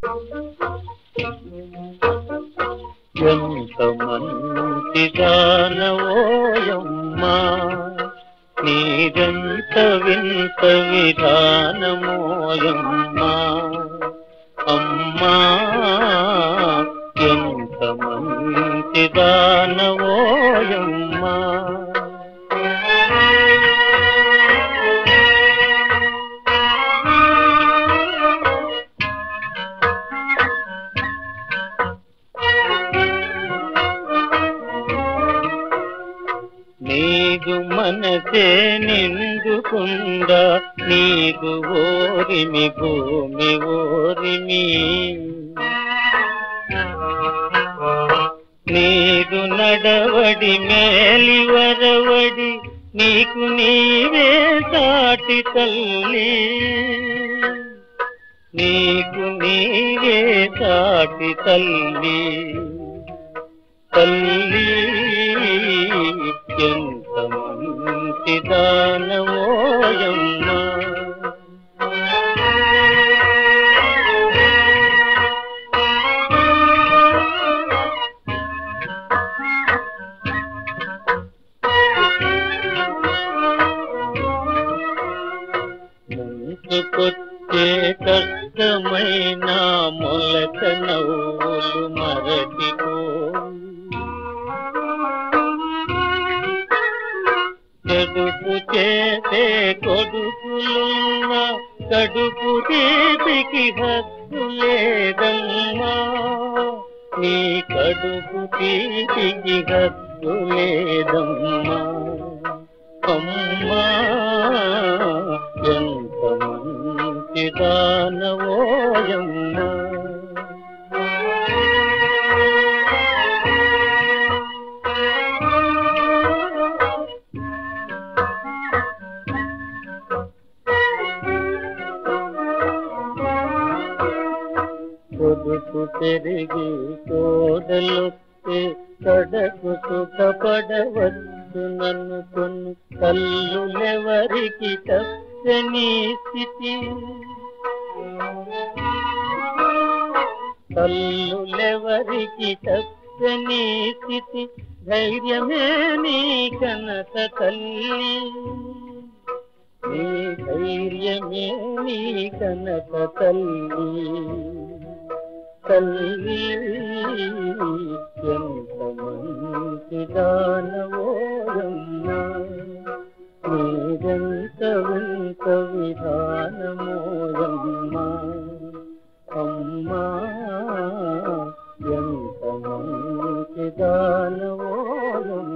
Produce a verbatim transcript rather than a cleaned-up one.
ఎంత మంచిదానవోయమ్మా, నీదెంత వింత విధానమోయమ్మా. అమ్మా ఎంత మంచిదానవోయమ్మా. నీదు మనసే నిండుకుండా నీదు ఓరిమి భూమి ఓరిమి. నీదు నడవడి మేలి వరవడి నీకు నీవే సాటి తల్లి. నీకు నీవే సాటి తల్లి. తల్లి ఎంత మంచిదానవోయమ్మా. ముందుకొచ్చే కష్టమైన మొలక నవ్వులు మరచిపో. కడుపు చేసే కొడుకులున్న కడుపు తీపికి హద్దు లేదమ్మా. నీ కడుపు తీపికి హద్దు లేదమ్మా. అమ్మా ఎంత మంచిదానవోయమ్మా. కొడుకు పెరిగి కోడలొస్తే కడకు సుఖపడవచ్చు నన్నుకొను కల్లులెవరికి తప్పని స్థితి. కల్లులెవరికి తప్పని స్థితి. ధైర్యమే నీ కనక తల్లి. నీ ధైర్యమే నీ కనక తల్లి. తల్లి ఎంత మంచిదానవోయమ్మా. నీదెంత వింత విధానమోయమ్మా. అమ్మా ఎంత మంచిదానవోయమ్మా.